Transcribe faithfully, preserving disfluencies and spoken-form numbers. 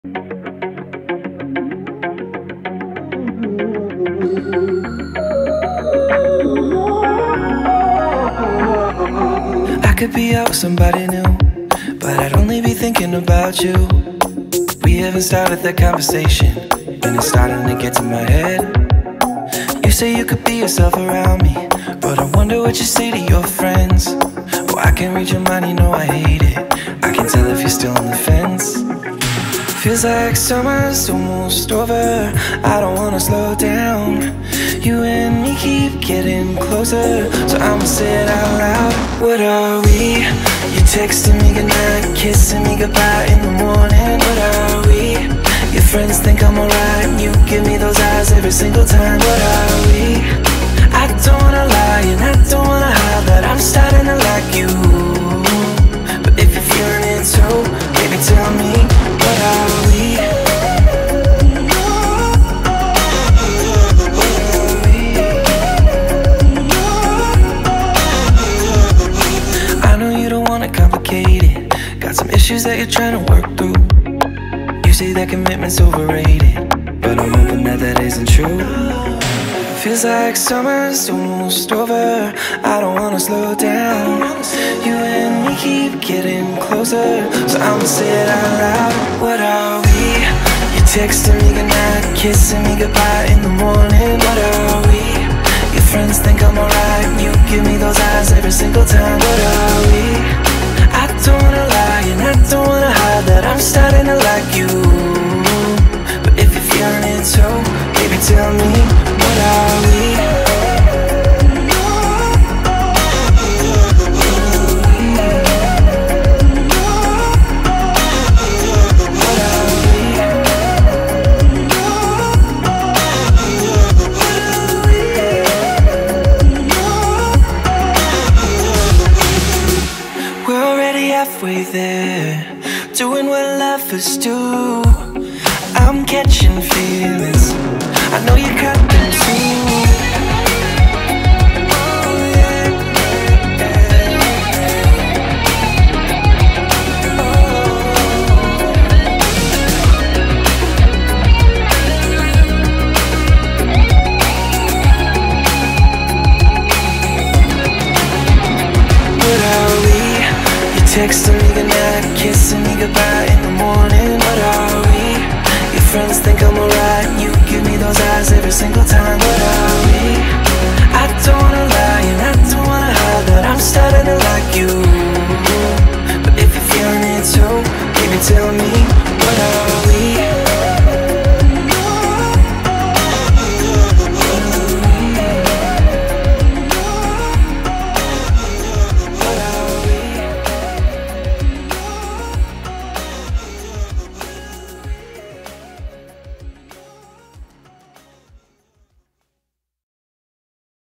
I could be out with somebody new, but I'd only be thinking about you. We haven't started that conversation, and it's starting to get to my head. You say you could be yourself around me, but I wonder what you say to your friends. Oh, I can't read your mind, you know I hate it. I can tell if you're still on the fence. Feels like summer's almost over, I don't wanna slow down. You and me keep getting closer, so I'ma say it out loud. What are we? You're texting me goodnight, kissing me goodbye in the morning. What are we? Your friends think I'm alright, and you give me those eyes every single time. What are we? I don't wanna lie and I don't wanna hide that I'm starting to like you. But if you're feeling it too, baby tell me, what are we? I know you don't want it complicated, got some issues that you're trying to work through. You say that commitment's overrated, but I'm hoping that that isn't true. Feels like summer's almost over, I don't wanna slow down. You and me keep getting closer, so I'ma say it out loud. What are we? You're texting me goodnight, kissing me goodbye in the morning. What are we? Your friends think I'm alright, and you give me those eyes every single time. What are we? I don't wanna lie and I don't wanna hide that I'm starting to like you. But if you're feeling it too, baby tell me, what are we? We're already halfway there, doing what lovers do. I'm catching feelings, I know you got them too. What are we? You're texting me goodnight, kissing me goodbye in the morning. What are we? Your friends think I'm alright, you give me those eyes every single time.